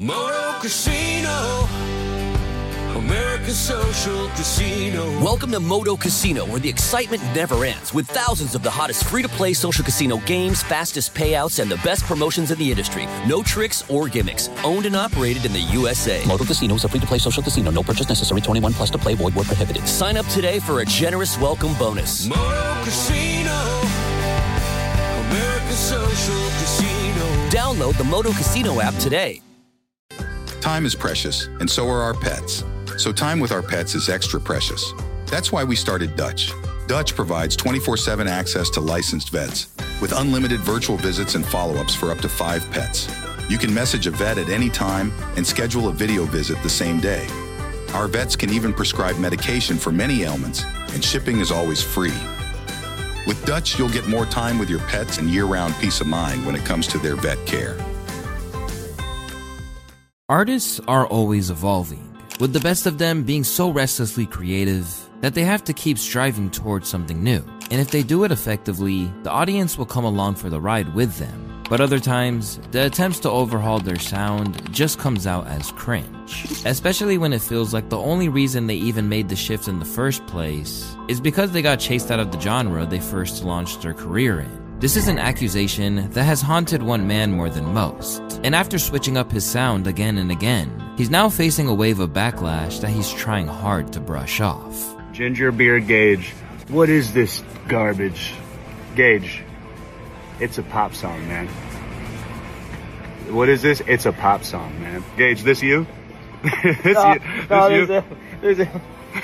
Moto Casino, America's social casino. Welcome to Moto Casino, where the excitement never ends, with thousands of the hottest free-to-play social casino games, fastest payouts, and the best promotions in the industry. No tricks or gimmicks. Owned and operated in the USA. Moto Casino is a free-to-play social casino. No purchase necessary. 21 plus to play. Void where prohibited. Sign up today for a generous welcome bonus. Moto Casino, America's social casino. Download the Moto Casino app today. Time is precious, and so are our pets. So time with our pets is extra precious. That's why we started Dutch. Dutch provides 24/7 access to licensed vets with unlimited virtual visits and follow-ups for up to 5 pets. You can message a vet at any time and schedule a video visit the same day. Our vets can even prescribe medication for many ailments, and shipping is always free. With Dutch, you'll get more time with your pets and year-round peace of mind when it comes to their vet care. Artists are always evolving, with the best of them being so restlessly creative that they have to keep striving towards something new. And if they do it effectively, the audience will come along for the ride with them. But other times, the attempts to overhaul their sound just comes out as cringe. Especially when it feels like the only reason they even made the shift in the first place is because they got chased out of the genre they first launched their career in. This is an accusation that has haunted one man more than most. And after switching up his sound again and again, he's now facing a wave of backlash that he's trying hard to brush off. Ginger Beer Gage, what is this garbage? Gage, it's a pop song, man. What is this? It's a pop song, man. Gage, this you? There's you?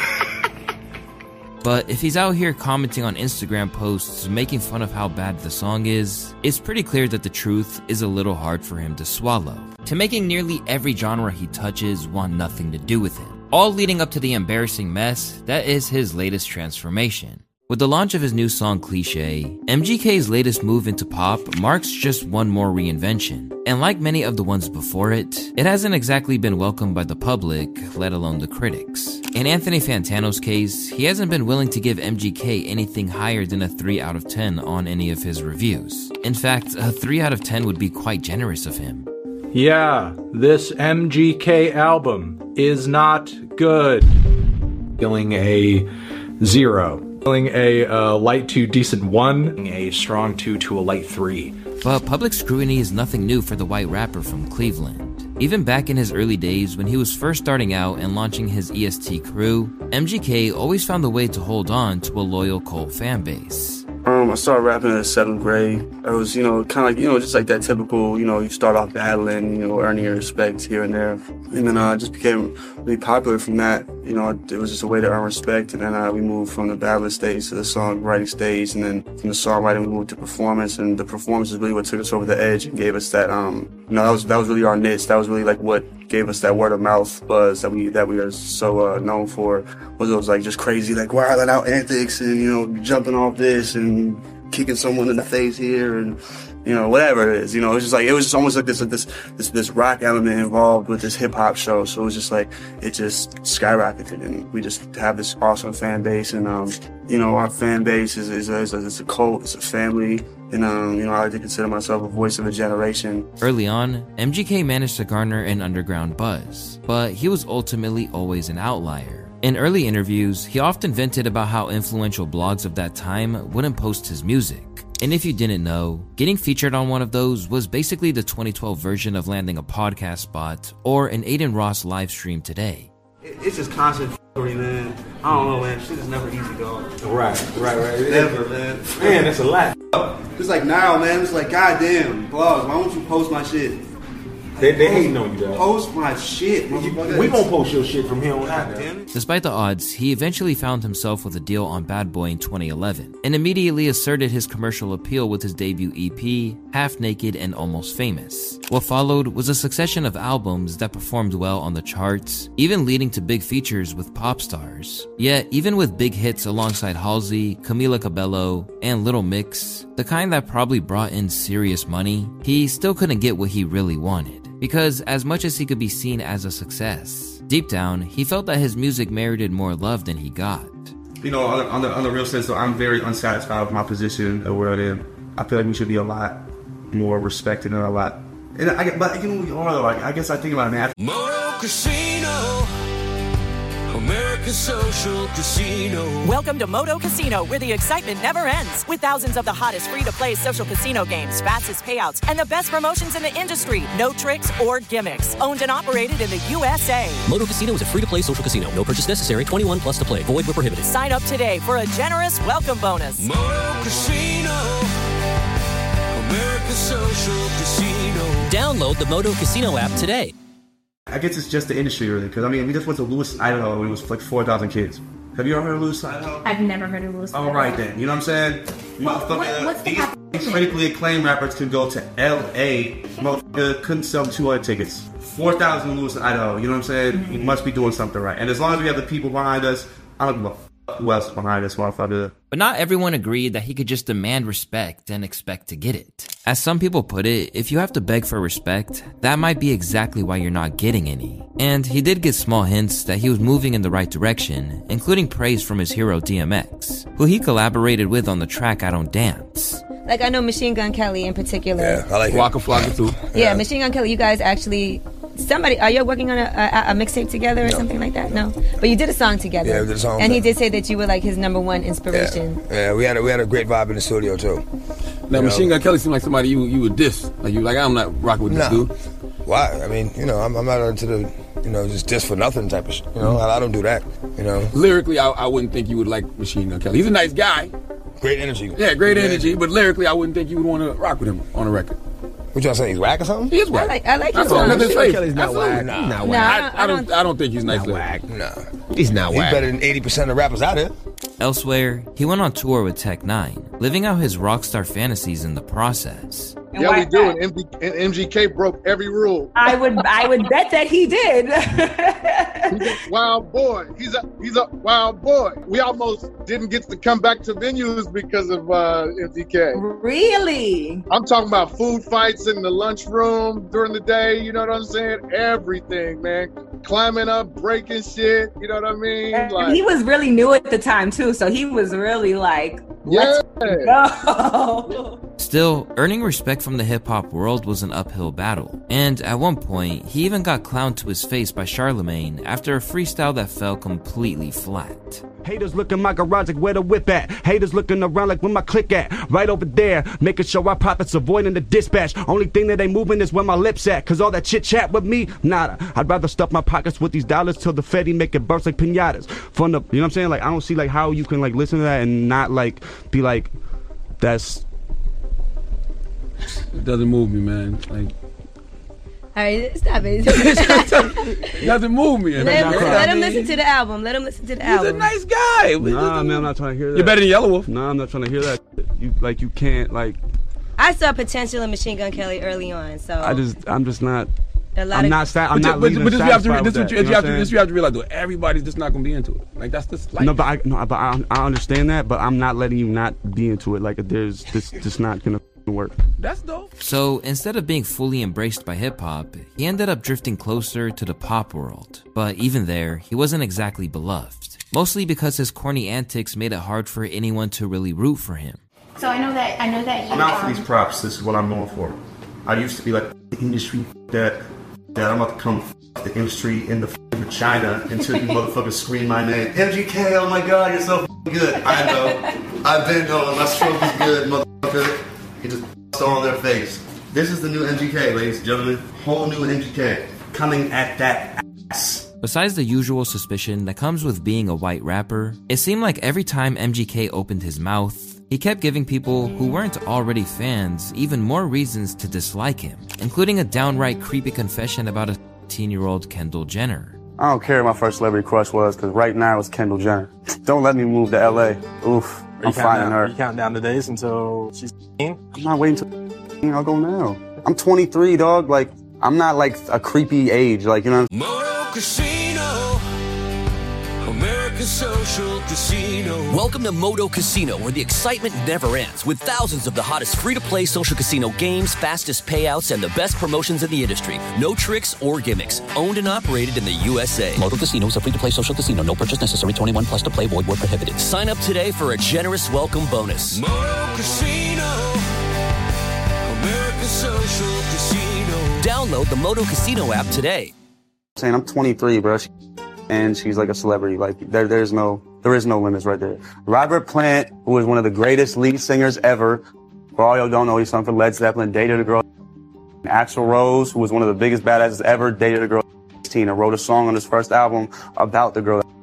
But if he's out here commenting on Instagram posts, making fun of how bad the song is, it's pretty clear that the truth is a little hard for him to swallow. To making nearly every genre he touches want nothing to do with it. All leading up to the embarrassing mess that is his latest transformation. With the launch of his new song Cliché, MGK's latest move into pop marks just one more reinvention. And like many of the ones before it, it hasn't exactly been welcomed by the public, let alone the critics. In Anthony Fantano's case, he hasn't been willing to give MGK anything higher than a 3 out of 10 on any of his reviews. In fact, a 3 out of 10 would be quite generous of him. Yeah, this MGK album is not good. Feeling a 0. Feeling a light to decent 1. A strong 2 to a light 3. But public scrutiny is nothing new for the white rapper from Cleveland. Even back in his early days when he was first starting out and launching his EST crew, MGK always found a way to hold on to a loyal cult fan base. I started rapping in the 7th grade. I was, kind of like, just like that typical, you start off battling, earning your respect here and there. And then I just became really popular from that. It was just a way to earn respect. And then we moved from the battling stage to the songwriting stage. And then from the songwriting, we moved to performance. And the performance is really what took us over the edge and gave us that, that was really our niche. That was really like what gave us that word of mouth buzz that we are so known for. Was those like just crazy, like wilding out antics and, jumping off this and kicking someone in the face here and, whatever it is, it was just almost like this rock element involved with this hip hop show. So it was just like, it just skyrocketed and we just have this awesome fan base and, our fan base is a cult, it's a family. And, I like to consider myself a voice of a generation. Early on, MGK managed to garner an underground buzz, but he was ultimately always an outlier. In early interviews, he often vented about how influential blogs of that time wouldn't post his music. And if you didn't know, getting featured on one of those was basically the 2012 version of landing a podcast spot or an Aiden Ross live stream today. It's just constant man. I don't know, man. Shit is never easy, dog. Right. Never, man. Man, that's a lot. It's like now, man. It's like, goddamn, blogs. Why don't you post my shit? They hating on you, dog. Post my shit. We gonna post your shit from here on out. Despite the odds, he eventually found himself with a deal on Bad Boy in 2011 and immediately asserted his commercial appeal with his debut EP, Half Naked and Almost Famous. What followed was a succession of albums that performed well on the charts, even leading to big features with pop stars. Yet, even with big hits alongside Halsey, Camila Cabello, and Little Mix, the kind that probably brought in serious money, he still couldn't get what he really wanted. Because as much as he could be seen as a success, deep down, he felt that his music merited more love than he got. On the real sense, though, I'm very unsatisfied with my position of where I am. I feel like we should be a lot more respected and a lot And but you know we are though. I guess I think about it, man. Moto Casino, America's social casino. Welcome to Moto Casino, where the excitement never ends. With thousands of the hottest free-to-play social casino games, fastest payouts, and the best promotions in the industry. No tricks or gimmicks. Owned and operated in the USA. Moto Casino is a free-to-play social casino. No purchase necessary. 21 plus to play. Void where prohibited. Sign up today for a generous welcome bonus. Moto Casino, America's social casino. Download the Moto Casino app today. I guess it's just the industry, really, because I mean, we just went to Lewis, Idaho, when it was like 4,000 kids. Have you ever heard of Lewis, Idaho? I've never heard of Lewis. All right then, you know what I'm saying? What's these critically acclaimed rappers could go to L.A. Motherfucker couldn't sell 200 tickets. 4,000 Lewis, Idaho. You know what I'm saying? Mm-hmm. You must be doing something right. And as long as we have the people behind us, I don't give a fuck who else is behind us, motherfucker. But not everyone agreed that he could just demand respect and expect to get it. As some people put it, if you have to beg for respect, that might be exactly why you're not getting any. And he did get small hints that he was moving in the right direction, including praise from his hero DMX, who he collaborated with on the track I Don't Dance. Like, I know Machine Gun Kelly in particular. Yeah, I like Waka Flocka too. Yeah, Machine Gun Kelly, you guys actually... are you working on a mixtape together or something like that? No. But you did a song together. Yeah, we did a song. And he did say that you were like his number one inspiration. Yeah, we had a great vibe in the studio too. Now, Machine Gun Kelly seemed like somebody you would diss. Like, I'm not rocking with this dude. Why? I mean, I'm not into the, just diss for nothing type of shit. I don't do that, Lyrically, I wouldn't think you would like Machine Gun Kelly. He's a nice guy. Great energy. Yeah, great energy. But lyrically, I wouldn't think you would want to rock with him on a record. What y'all saying? He's whack or something? He is whack. I like his song. Kelly's not whack. Nah. Not whack. I don't think he's nice. Not whack. No. He's not whack. He's better than 80% of rappers out here. Elsewhere, he went on tour with Tech 9, living out his rockstar fantasies in the process. Yeah, we do. And MGK broke every rule. I would bet that he did. He's a wild boy. He's a wild boy. We almost didn't get to come back to venues because of MGK. Really? I'm talking about food fights in the lunchroom during the day. You know what I'm saying? Everything, man. Climbing up, breaking shit. You know what I mean? And he was really new at the time too, so he was really like, let's go. Still, earning respect from the hip-hop world was an uphill battle. And at one point, he even got clowned to his face by Charlemagne after a freestyle that fell completely flat. Haters looking my garage like where the whip at. Haters looking around like where my click at. Right over there, making sure our profits avoiding the dispatch. Only thing that ain't moving is where my lips at. Cause all that chit chat with me, nada. I'd rather stuff my pockets with these dollars till the Fetty make it burst like pinatas. From the, you know what I'm saying? Like, I don't see like how you can like listen to that and not like be like, that's. It doesn't move me, man. Like. All right, stop it. It doesn't move me. Let him listen to the album. Let him listen to the album. He's a nice guy. Nah, man, I'm not trying to hear that. You're better than Yellow Wolf. Nah, I'm not trying to hear that. You can't like. I saw potential in Machine Gun Kelly early on, so I'm just not. I'm not this you have to realize though. Everybody's just not gonna be into it. Like that's just life. No, but I understand that. But I'm not letting you not be into it. Like there's this just not gonna work. That's dope. So instead of being fully embraced by hip-hop, he ended up drifting closer to the pop world. But even there, he wasn't exactly beloved. Mostly because his corny antics made it hard for anyone to really root for him. So I know that you, I'm out for these props. This is what I'm going for. I used to be like the industry that I'm about to come the industry in the China until you motherfuckers scream my name. MGK, oh my god, you're so good. I know. I've been knowing my stroke is good, motherfucker. He just all on their face. This is the new MGK, ladies and gentlemen. Whole new MGK coming at that ass. Besides the usual suspicion that comes with being a white rapper, it seemed like every time MGK opened his mouth, he kept giving people who weren't already fans even more reasons to dislike him, including a downright creepy confession about a 13-year-old Kendall Jenner. I don't care who my first celebrity crush was, because right now it's Kendall Jenner. Don't let me move to LA. Oof. I'm finding her. You counting down the days until she's 18? I'm not waiting till I'll go now. I'm 23, dog. Like, I'm not like a creepy age. Like, you know. Moto Casino, America's social casino. Welcome to Moto Casino, where the excitement never ends, with thousands of the hottest free-to-play social casino games, fastest payouts, and the best promotions in the industry. No tricks or gimmicks. Owned and operated in the USA. Moto Casino is a free-to-play social casino. No purchase necessary. 21 plus to play. Void where prohibited. Sign up today for a generous welcome bonus. Moto Casino, America's social casino. Download the Moto Casino app today. Saying I'm 23, bro, and she's like a celebrity. Like there is no limits right there. Robert Plant, who is one of the greatest lead singers ever, for all y'all don't know, he's sung for Led Zeppelin, dated a girl. Axl Rose, who was one of the biggest badasses ever, dated a girl 16 and wrote a song on his first album about the girl.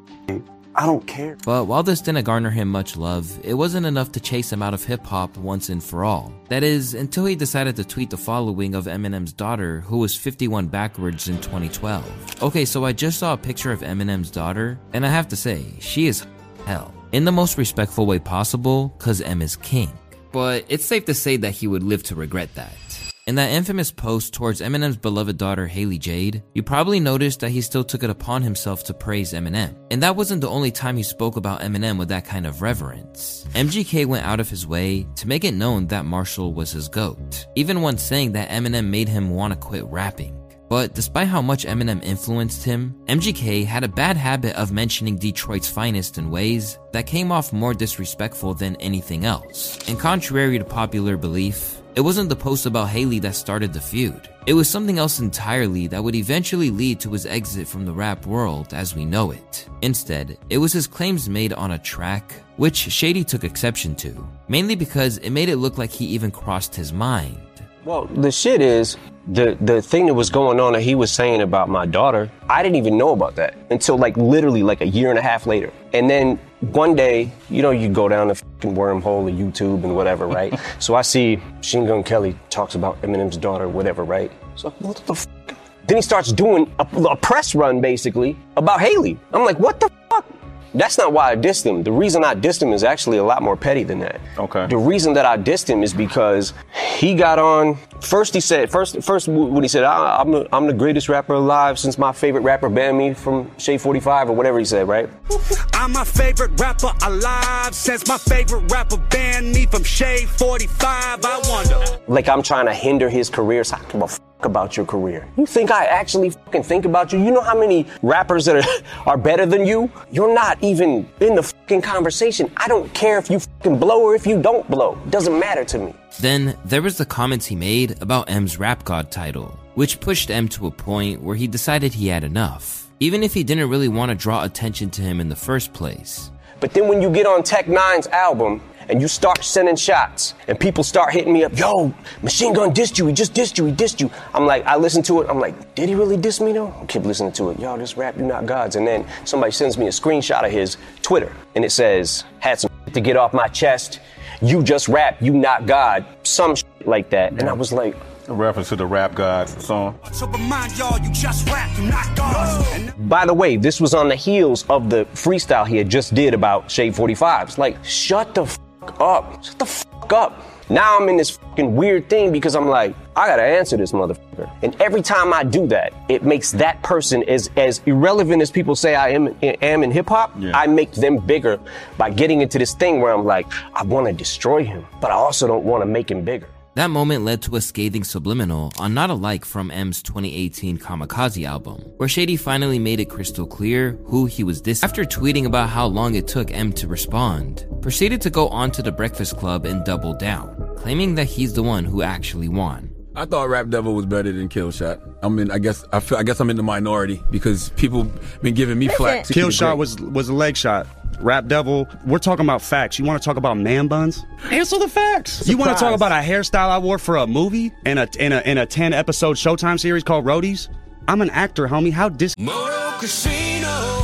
I don't care. But while this didn't garner him much love, it wasn't enough to chase him out of hip-hop once and for all. That is, until he decided to tweet the following of Eminem's daughter, who was 51 backwards in 2012. Okay, so I just saw a picture of Eminem's daughter, and I have to say, she is hell. In the most respectful way possible, cause M is king. But it's safe to say that he would live to regret that. In that infamous post towards Eminem's beloved daughter Haley Jade, you probably noticed that he still took it upon himself to praise Eminem. And that wasn't the only time he spoke about Eminem with that kind of reverence. MGK went out of his way to make it known that Marshall was his GOAT, even once saying that Eminem made him want to quit rapping. But despite how much Eminem influenced him, MGK had a bad habit of mentioning Detroit's finest in ways that came off more disrespectful than anything else. And contrary to popular belief, it wasn't the post about Haley that started the feud. It was something else entirely that would eventually lead to his exit from the rap world as we know it. Instead, it was his claims made on a track, which Shady took exception to, mainly because it made it look like he even crossed his mind. Well, the shit is, the thing that was going on that he was saying about my daughter, I didn't even know about that until literally a year and a half later. And then one day, you go down the fucking wormhole of YouTube and whatever, right? So I see Machine Gun Kelly talks about Eminem's daughter, whatever, right? So what the fuck? Then he starts doing a press run, basically, about Haley. I'm like, what the fuck? That's not why I dissed him. The reason I dissed him is actually a lot more petty than that. Okay. The reason that I dissed him is because he got on. First he said when he said, I'm the greatest rapper alive since my favorite rapper banned me from Shade 45 or whatever he said, right? I'm my favorite rapper alive since my favorite rapper banned me from Shade 45. I wonder. Like I'm trying to hinder his career. So I don't give a fuck about your career. You think I actually fucking think about you? You know how many rappers that are better than you? You're not even in the fucking conversation. I don't care if you fucking blow or if you don't blow. It doesn't matter to me. Then there was the comments he made about M's Rap God title, which pushed M to a point where he decided he had enough, even if he didn't really want to draw attention to him in the first place. But then when you get on Tech Nine's album and you start sending shots and people start hitting me up, yo, Machine Gun dissed you, he just dissed you, he dissed you. I'm like, I listen to it, I'm like, did he really diss me though? I keep listening to it, y'all just rap, you not gods. And then somebody sends me a screenshot of his Twitter and it says, had some to get off my chest, you just rap, you not God, some like that. And I was like, a reference to the Rap God song. So remind y'all, you just rap, you not gods. By the way, this was on the heels of the freestyle he had just did about Shade 45. It's like, shut the fuck up. Shut the fuck up. Now I'm in this fucking weird thing because I'm like, I gotta answer this motherfucker. And every time I do that, it makes that person as irrelevant as people say I am in hip hop. Yeah. I make them bigger by getting into this thing where I'm like, I want to destroy him, but I also don't want to make him bigger. That moment led to a scathing subliminal on Not Alike from M's 2018 Kamikaze album, where Shady finally made it crystal clear who he was dissing. After tweeting about how long it took M to respond, proceeded to go on to The Breakfast Club and double down, claiming that he's the one who actually won. I thought Rap Devil was better than Killshot. I guess I'm in the minority because people been giving me flack. Killshot was a leg shot. Rap Devil, we're talking about facts. You want to talk about man buns? Answer the facts. You want to talk about a hairstyle I wore for a movie in a 10-episode Showtime series called Roadies? I'm an actor, homie. How Moto Casino,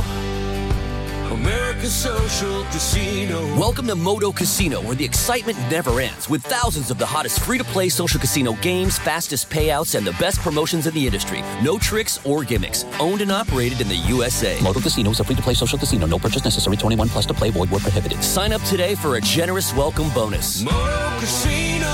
America's social casino. Welcome to Moto Casino, where the excitement never ends, with thousands of the hottest free-to-play social casino games, fastest payouts, and the best promotions in the industry. No tricks or gimmicks. Owned and operated in the USA. Moto Casino is a free-to-play social casino. No purchase necessary. 21 plus to play. Void where prohibited. Sign up today for a generous welcome bonus. Moto Casino,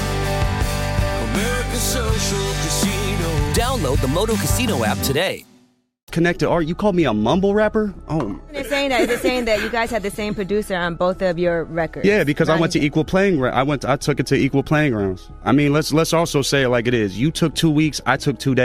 America's social casino. Download the Moto Casino app today. Connected art. You called me a mumble rapper? Oh. They're saying that you guys had the same producer on both of your records. Yeah, because I went to Equal Playing. I took it to Equal Playing Grounds. I mean, let's also say it like it is. You took 2 weeks. I took 2 days.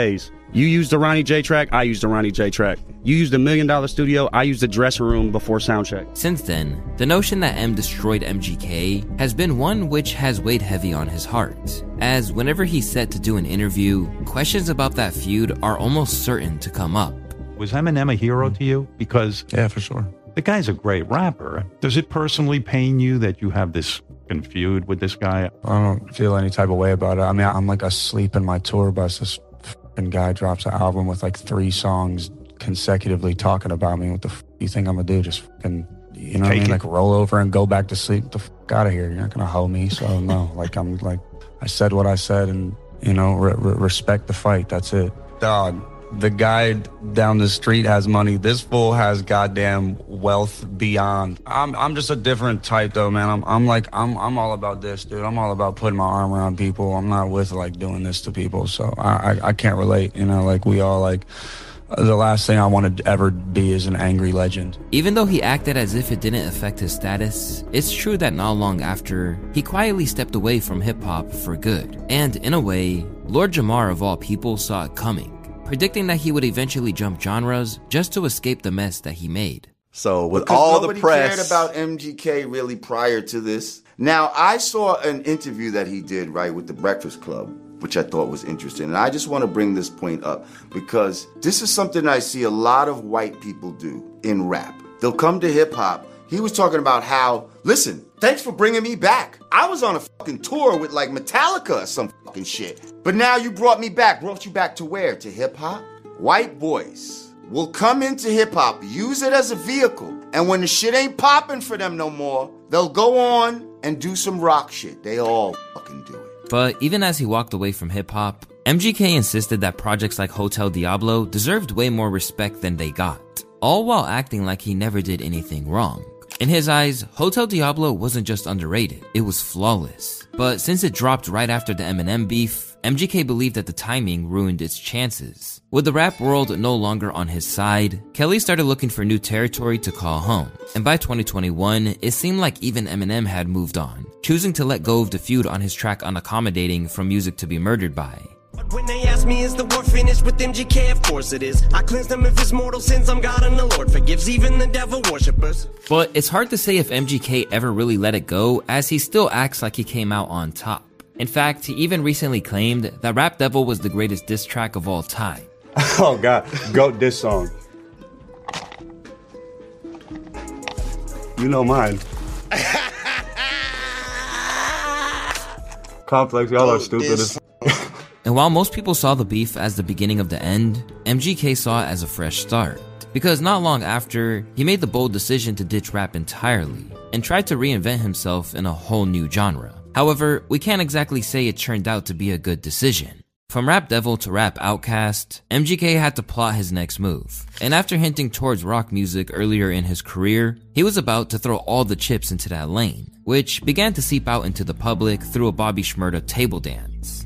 You used the Ronnie J track, I used the Ronnie J track. You used the $1 Million Studio, I used the dressing room before soundcheck. Since then, the notion that M destroyed MGK has been one which has weighed heavy on his heart, as whenever he's set to do an interview, questions about that feud are almost certain to come up. Was Eminem a hero to you? Because yeah, for sure. The guy's a great rapper. Does it personally pain you that you have this feud with this guy? I don't feel any type of way about it. I mean, I'm like asleep in my tour bus. This fucking guy drops an album with like 3 songs consecutively talking about me. What the you think I'm gonna do? Just fucking, you know what I mean? Like roll over and go back to sleep. Get the fuck out of here. You're not gonna hold me. So no, like I'm like, I said what I said, and you know, respect the fight. That's it. Dog. The guy down the street has money. This fool has goddamn wealth beyond. I'm just a different type though, man. I'm all about this, dude. I'm all about putting my arm around people. I'm not with like doing this to people. So I can't relate, you know, like we all like the last thing I want to ever be is an angry legend. Even though he acted as if it didn't affect his status, it's true that not long after, he quietly stepped away from hip-hop for good. And in a way, Lord Jamar of all people saw it coming, predicting that he would eventually jump genres just to escape the mess that he made. So with because all the nobody press cared about MGK really prior to this. Now, I saw an interview that he did, right, with the Breakfast Club, which I thought was interesting. And I just want to bring this point up because this is something I see a lot of white people do in rap. They'll come to hip hop. He was talking about how, listen, thanks for bringing me back. I was on a fucking tour with like Metallica or some fucking shit. But now you brought me back. Brought you back to where? To hip hop? White boys will come into hip hop, use it as a vehicle. And when the shit ain't popping for them no more, they'll go on and do some rock shit. They all fucking do it. But even as he walked away from hip hop, MGK insisted that projects like Hotel Diablo deserved way more respect than they got, all while acting like he never did anything wrong. In his eyes, Hotel Diablo wasn't just underrated, it was flawless. But since it dropped right after the Eminem beef, MGK believed that the timing ruined its chances. With the rap world no longer on his side, Kelly started looking for new territory to call home. And by 2021, it seemed like even Eminem had moved on, choosing to let go of the feud on his track Unaccommodating from Music to Be Murdered By. When they ask me, is the war finished with MGK? Of course it is. I cleanse them of his mortal sins. I'm God and the Lord forgives even the devil worshippers. But it's hard to say if MGK ever really let it go, as he still acts like he came out on top. In fact, he even recently claimed that Rap Devil was the greatest diss track of all time. Oh God, GOAT diss song. You know mine. Complex, y'all are stupid. And while most people saw the beef as the beginning of the end, MGK saw it as a fresh start. Because not long after, he made the bold decision to ditch rap entirely and tried to reinvent himself in a whole new genre. However, we can't exactly say it turned out to be a good decision. From Rap Devil to Rap Outcast, MGK had to plot his next move. And after hinting towards rock music earlier in his career, he was about to throw all the chips into that lane, which began to seep out into the public through a Bobby Shmurda table dance.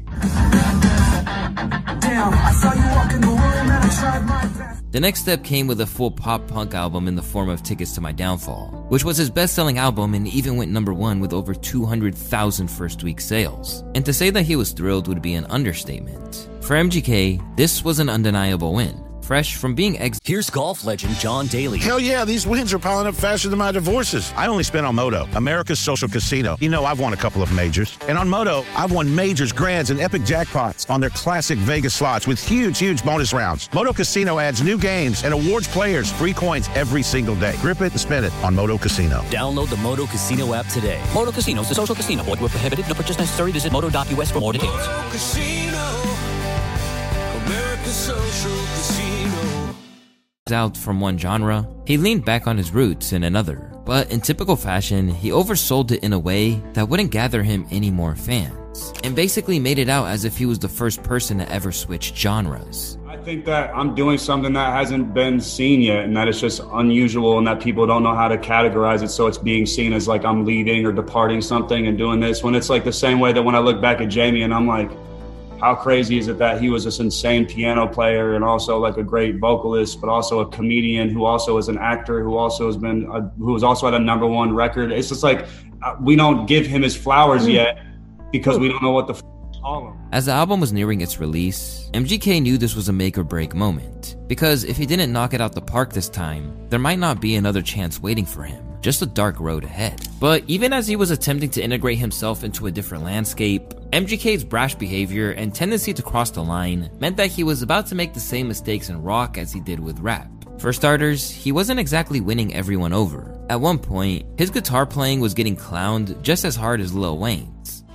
The next step came with a full pop-punk album in the form of Tickets to My Downfall, which was his best-selling album and even went #1 with over 200,000 first-week sales. And to say that he was thrilled would be an understatement. For MGK, this was an undeniable win. Fresh from being Here's golf legend John Daly. Hell yeah, these wins are piling up faster than my divorces. I only spent on Moto, America's social casino. You know, I've won a couple of majors. And on Moto, I've won majors, grands, and epic jackpots on their classic Vegas slots with huge bonus rounds. Moto Casino adds new games and awards players free coins every single day. Grip it and spin it on Moto Casino. Download the Moto Casino app today. Moto Casino is a social casino. Void where prohibited. No purchase necessary. Visit moto.us for more details. Moto Casino, America's social casino. Out from one genre, he leaned back on his roots in another. But in typical fashion, he oversold it in a way that wouldn't gather him any more fans, and basically made it out as if he was the first person to ever switch genres. I think that I'm doing something that hasn't been seen yet, and that it's just unusual and that people don't know how to categorize it, so it's being seen as like I'm leaving or departing something and doing this, when it's like the same way that when I look back at Jamie and I'm like, how crazy is it that he was this insane piano player and also like a great vocalist, but also a comedian who also is an actor, who also has been, who was also at a #1 record. It's just like, we don't give him his flowers yet because we don't know what the As the album was nearing its release, MGK knew this was a make or break moment, because if he didn't knock it out the park this time, there might not be another chance waiting for him. Just a dark road ahead. But even as he was attempting to integrate himself into a different landscape, MGK's brash behavior and tendency to cross the line meant that he was about to make the same mistakes in rock as he did with rap. For starters, he wasn't exactly winning everyone over. At one point, his guitar playing was getting clowned just as hard as Lil Wayne's.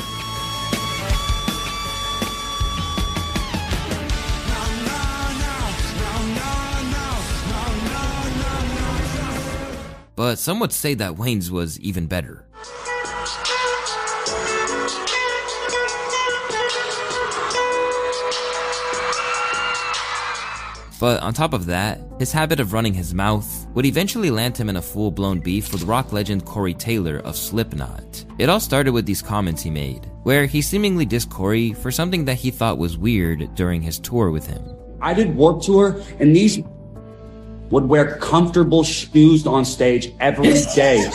But some would say that Wayne's was even better. But on top of that, his habit of running his mouth would eventually land him in a full-blown beef with rock legend Corey Taylor of Slipknot. It all started with these comments he made, where he seemingly dissed Corey for something that he thought was weird during his tour with him. I did Warped Tour, and these would wear comfortable shoes on stage every day.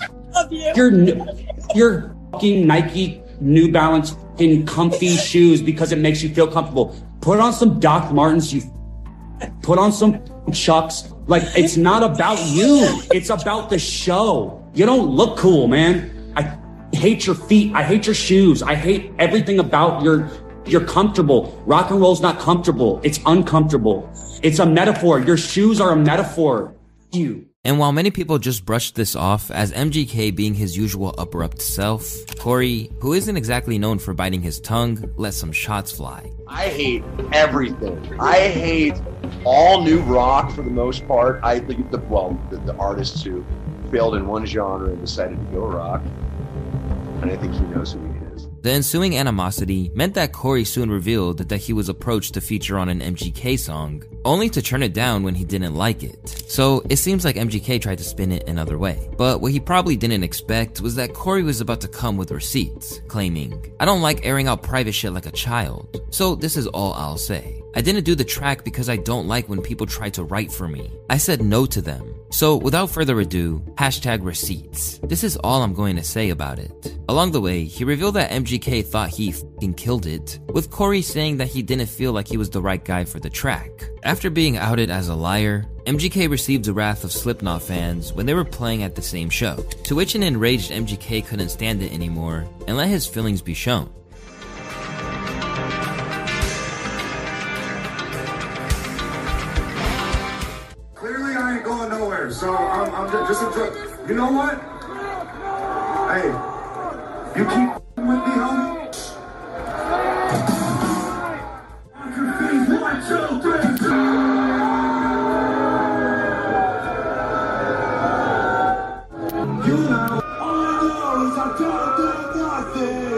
Your fucking Nike New Balance fucking comfy shoes because it makes you feel comfortable. Put on some Doc Martens, you put on some Chucks. Like, it's not about you. It's about the show. You don't look cool, man. I hate your feet. I hate your shoes. I hate everything about you're comfortable. Rock and roll's not comfortable. It's uncomfortable. It's a metaphor. Your shoes are a metaphor. You. And while many people just brushed this off as MGK being his usual abrupt self, Corey, who isn't exactly known for biting his tongue, let some shots fly. I hate everything. I hate all new rock for the most part. I think the artists who failed in one genre and decided to go rock. And I think he knows who he is. The ensuing animosity meant that Corey soon revealed that he was approached to feature on an MGK song, only to turn it down when he didn't like it. So it seems like MGK tried to spin it another way. But what he probably didn't expect was that Corey was about to come with receipts, claiming, "I don't like airing out private shit like a child, so this is all I'll say. I didn't do the track because I don't like when people try to write for me. I said no to them. So without further ado, #receipts. This is all I'm going to say about it." Along the way, he revealed that MGK thought he f***ing killed it, with Corey saying that he didn't feel like he was the right guy for the track. After being outed as a liar, MGK received the wrath of Slipknot fans when they were playing at the same show, to which an enraged MGK couldn't stand it anymore and let his feelings be shown. So I'm just you know what? Hey, you keep with me, homie. 1, 2, 3. You know, all I know is I don't do nothing.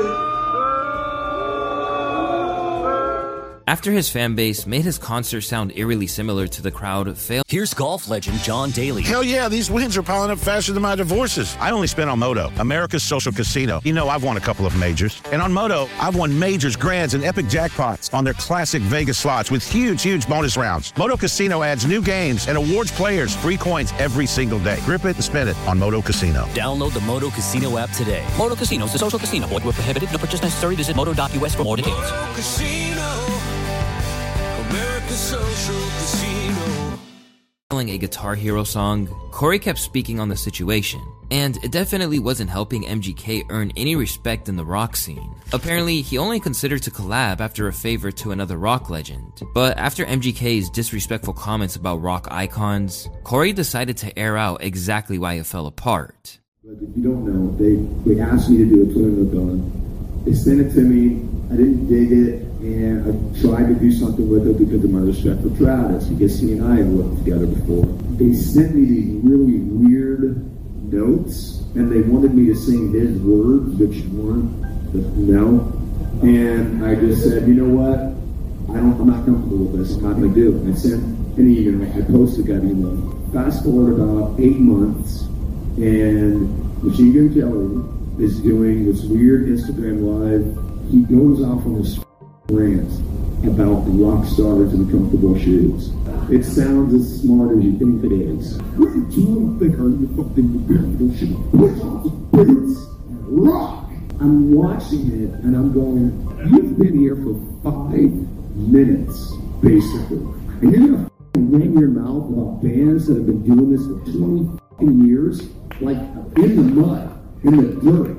After his fanbase made his concert sound eerily similar to the crowd failed. Here's golf legend John Daly. Hell yeah, these wins are piling up faster than my divorces. I only spent on Moto, America's social casino. You know, I've won a couple of majors. And on Moto, I've won majors, grands, and epic jackpots on their classic Vegas slots with huge bonus rounds. Moto Casino adds new games and awards players free coins every single day. Grip it and spend it on Moto Casino. Download the Moto Casino app today. Moto Casino is a social casino. Void where prohibited. No purchase necessary. Visit moto.us for more details. Moto Casino. America's social casino. A Guitar Hero song, Corey kept speaking on the situation, and it definitely wasn't helping MGK earn any respect in the rock scene. Apparently, he only considered to collab after a favor to another rock legend, but after MGK's disrespectful comments about rock icons, Corey decided to air out exactly why it fell apart. But if you don't know, they asked me to do a Twin of the Gun. They sent it to me, I didn't dig it, and I tried to do something with it because of my respect for Travis, because he and I have worked together before. They sent me these really weird notes, and they wanted me to sing his words, which weren't, no. And I just said, you know what? I'm not comfortable with this. I'm not going to do it. I sent an email. I posted that email. Fast forward about 8 months, and Machine Gun Kelly is doing this weird Instagram live. He goes off on this rant about rock stars and comfortable shoes. It sounds as smart as you think it is. What do you think are you fucking comfortable shoes? Put on the boots and rock. I'm watching it and I'm going, you've been here for 5 minutes, basically. And you're gonna run your mouth about bands that have been doing this for 20 years, like in the mud, in the dirt.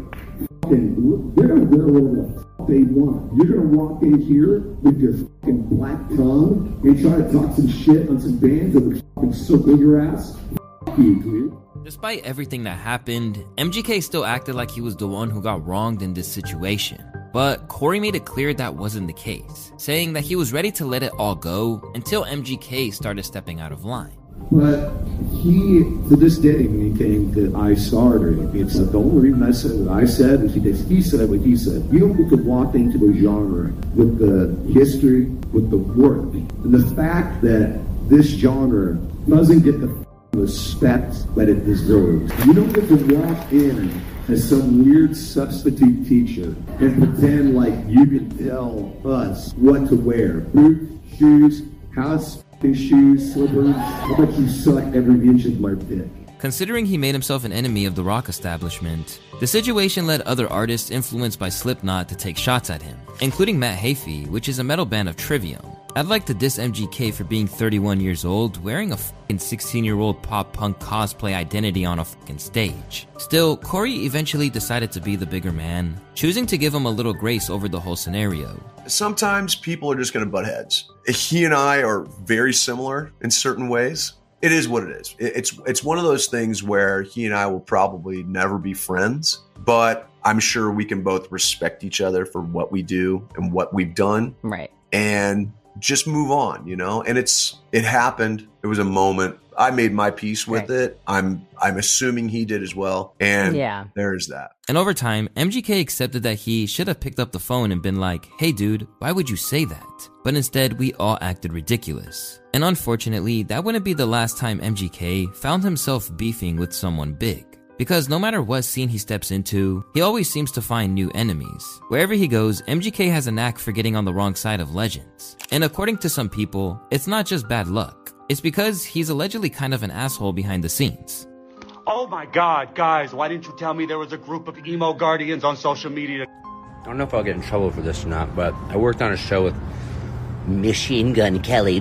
They're gonna wear whatever the fuck they want. You're gonna walk in here with your fucking black tongue and try to talk some shit on some bands that would fucking circle your ass. Fuck you, dude. Despite everything that happened, MGK still acted like he was the one who got wronged in this situation. But Corey made it clear that wasn't the case, saying that he was ready to let it all go until MGK started stepping out of line. But he, to this day, when he came to iStarter, he said, the only reason I said what I said is because he said what he said. You don't get to walk into a genre with the history, with the work, and the fact that this genre doesn't get the respect that it deserves. You don't get to walk in as some weird substitute teacher and pretend like you can tell us what to wear. Boots, shoes, house shoes, slippers. How about you suck every inch of my dick? Considering he made himself an enemy of the rock establishment, the situation led other artists influenced by Slipknot to take shots at him, including Matt Heafy, which is a metal band of Trivium. I'd like to diss MGK for being 31 years old, wearing a fucking 16-year-old pop-punk cosplay identity on a fucking stage. Still, Corey eventually decided to be the bigger man, choosing to give him a little grace over the whole scenario. Sometimes people are just going to butt heads. He and I are very similar in certain ways. It is what it is. It's one of those things where he and I will probably never be friends, but I'm sure we can both respect each other for what we do and what we've done. Right. And just move on, you know? And it happened. It was a moment. I made my peace with it. I'm assuming he did as well. And there's that. And over time, MGK accepted that he should have picked up the phone and been like, hey dude, why would you say that? But instead, we all acted ridiculous. And unfortunately, that wouldn't be the last time MGK found himself beefing with someone big. Because no matter what scene he steps into, he always seems to find new enemies. Wherever he goes, MGK has a knack for getting on the wrong side of legends. And according to some people, it's not just bad luck. It's because he's allegedly kind of an asshole behind the scenes. Oh my God, guys, why didn't you tell me there was a group of emo guardians on social media? I don't know if I'll get in trouble for this or not, but I worked on a show with Machine Gun Kelly,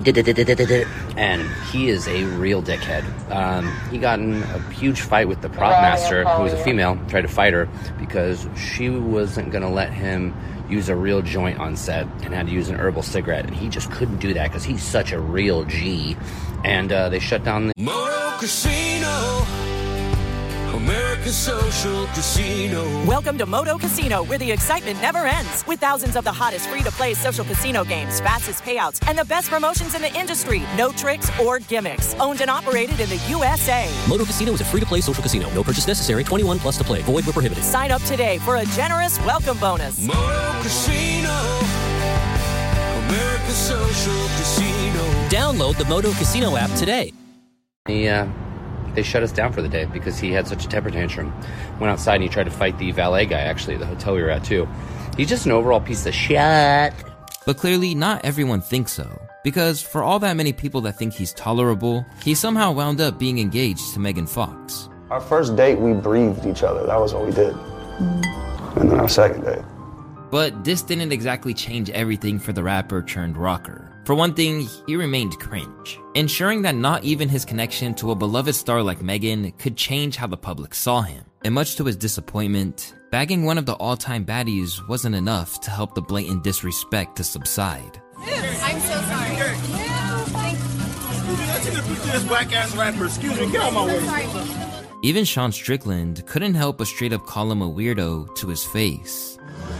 and he is a real dickhead. He got in a huge fight with the prop master, who was a female, tried to fight her because she wasn't going to let him use a real joint on set and had to use an herbal cigarette, and he just couldn't do that because he's such a real G. And they shut down the Moto Casino, America's social casino. Welcome to Moto Casino, where the excitement never ends. With thousands of the hottest free-to-play social casino games, fastest payouts, and the best promotions in the industry. No tricks or gimmicks. Owned and operated in the USA. Moto Casino is a free-to-play social casino. No purchase necessary. 21 plus to play. Void where prohibited. Sign up today for a generous welcome bonus. Moto Casino, America's social casino. Download the Moto Casino app today. They shut us down for the day because he had such a temper tantrum. Went outside and he tried to fight the valet guy, actually, at the hotel we were at, too. He's just an overall piece of shit. But clearly, not everyone thinks so. Because for all that many people that think he's tolerable, he somehow wound up being engaged to Megan Fox. Our first date, we breathed each other. That was what we did. And then our second date. But this didn't exactly change everything for the rapper turned rocker. For one thing, he remained cringe, ensuring that not even his connection to a beloved star like Megan could change how the public saw him. And much to his disappointment, bagging one of the all-time baddies wasn't enough to help the blatant disrespect to subside. I'm so sorry. This whack-ass rapper, excuse me, get out my way. Even Sean Strickland couldn't help but straight up call him a weirdo to his face.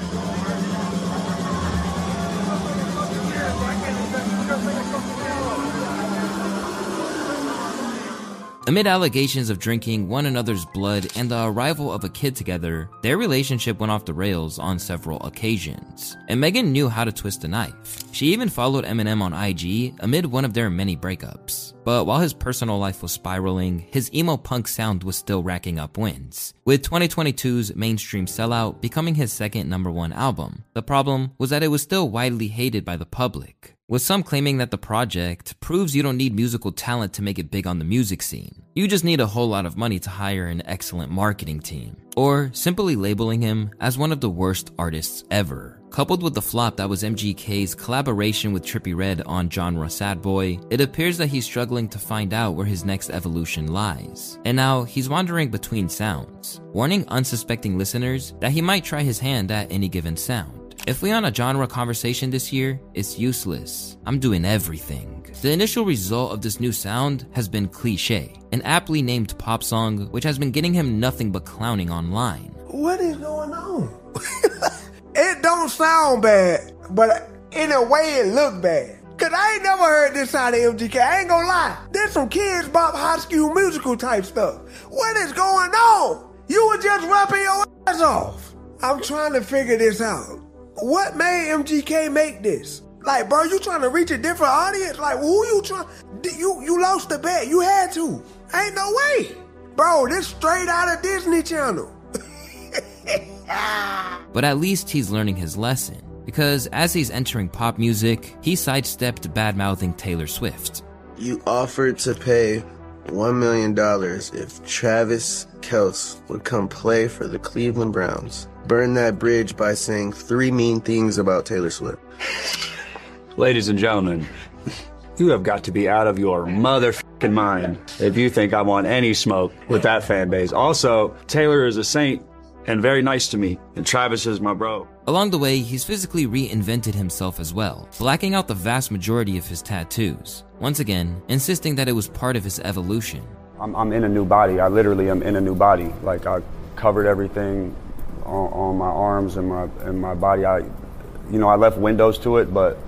Amid allegations of drinking one another's blood and the arrival of a kid together, their relationship went off the rails on several occasions. And Megan knew how to twist a knife. She even followed Eminem on IG amid one of their many breakups. But while his personal life was spiraling, his emo punk sound was still racking up wins, with 2022's Mainstream Sellout becoming his second #1 album. The problem was that it was still widely hated by the public, with some claiming that the project proves you don't need musical talent to make it big on the music scene. You just need a whole lot of money to hire an excellent marketing team. or simply labeling him as one of the worst artists ever. Coupled with the flop that was MGK's collaboration with Trippie Redd on Genre Sad Boy, it appears that he's struggling to find out where his next evolution lies. And now he's wandering between sounds, warning unsuspecting listeners that he might try his hand at any given sound. If we on a genre conversation this year, it's useless. I'm doing everything. The initial result of this new sound has been Cliché, an aptly named pop song which has been getting him nothing but clowning online. What is going on? It don't sound bad, but in a way it look bad. Cause I ain't never heard this side of MGK, I ain't gonna lie. This some Kids Bop High School Musical type stuff. What is going on? You were just rapping your ass off. I'm trying to figure this out. What made MGK make this? Like, bro, you trying to reach a different audience? Like, who you trying? You lost the bet. You had to. Ain't no way. Bro, this straight out of Disney Channel. But at least he's learning his lesson, because as he's entering pop music, he sidestepped bad-mouthing Taylor Swift. You offered to pay $1 million if Travis Kelce would come play for the Cleveland Browns. Burn that bridge by saying 3 mean things about Taylor Swift. Ladies and gentlemen, you have got to be out of your motherfucking mind if you think I want any smoke with that fan base. Also, Taylor is a saint and very nice to me, and Travis is my bro. Along the way, he's physically reinvented himself as well, blacking out the vast majority of his tattoos, once again insisting that it was part of his evolution. I'm in a new body. I literally am in a new body. Like, I covered everything on my arms and my body. I left windows to it, but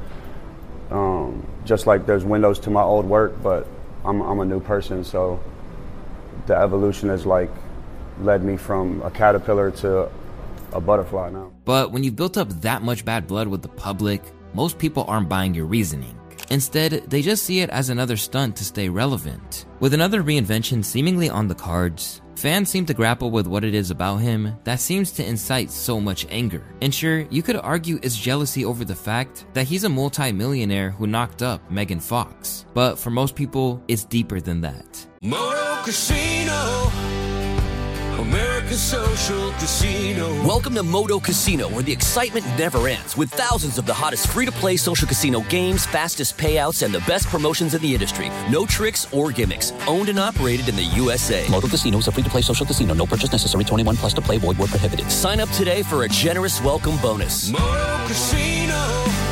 just like there's windows to my old work, but I'm a new person. So the evolution has led me from a caterpillar to a butterfly now. But when you've built up that much bad blood with the public, most people aren't buying your reasoning. Instead, they just see it as another stunt to stay relevant. With another reinvention seemingly on the cards, fans seem to grapple with what it is about him that seems to incite so much anger. And sure, you could argue it's jealousy over the fact that he's a multi-millionaire who knocked up Megan Fox. But for most people, it's deeper than that. Moto Casino, America's Social Casino. Welcome to Moto Casino, where the excitement never ends, with thousands of the hottest free-to-play social casino games, fastest payouts, and the best promotions in the industry. No tricks or gimmicks. Owned and operated in the USA. Moto Casino is a free-to-play social casino. No purchase necessary. 21 plus to play. Void where prohibited. Sign up today for a generous welcome bonus. Moto Casino,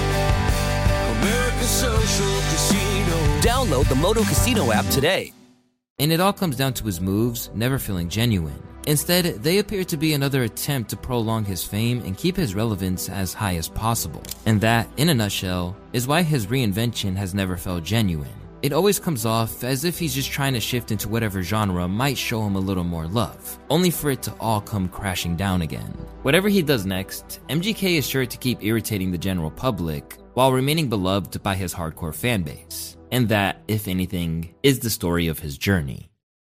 America's Social Casino. Download the Moto Casino app today. And it all comes down to his moves never feeling genuine. Instead, they appear to be another attempt to prolong his fame and keep his relevance as high as possible. And that, in a nutshell, is why his reinvention has never felt genuine. It always comes off as if he's just trying to shift into whatever genre might show him a little more love, only for it to all come crashing down again. Whatever he does next, MGK is sure to keep irritating the general public while remaining beloved by his hardcore fanbase. And that, if anything, is the story of his journey.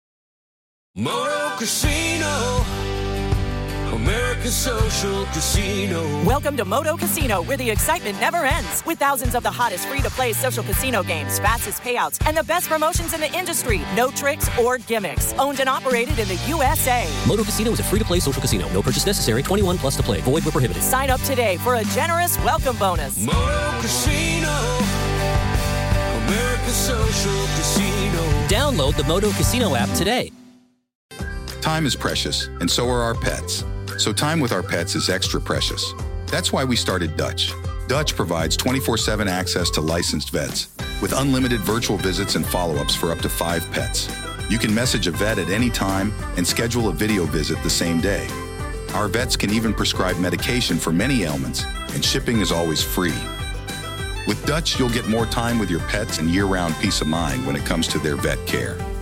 Moto Casino, America's Social Casino. Welcome to Moto Casino, where the excitement never ends. With thousands of the hottest free-to-play social casino games, fastest payouts, and the best promotions in the industry. No tricks or gimmicks. Owned and operated in the USA. Moto Casino is a free-to-play social casino. No purchase necessary. 21 plus to play. Void where prohibited. Sign up today for a generous welcome bonus. Moto Casino, America's Social Casino. Download the Moto Casino app today. Time is precious, and so are our pets. So time with our pets is extra precious. That's why we started Dutch. Dutch provides 24/7 access to licensed vets, with unlimited virtual visits and follow-ups for up to 5 pets. You can message a vet at any time and schedule a video visit the same day. Our vets can even prescribe medication for many ailments, and shipping is always free. With Dutch, you'll get more time with your pets and year-round peace of mind when it comes to their vet care.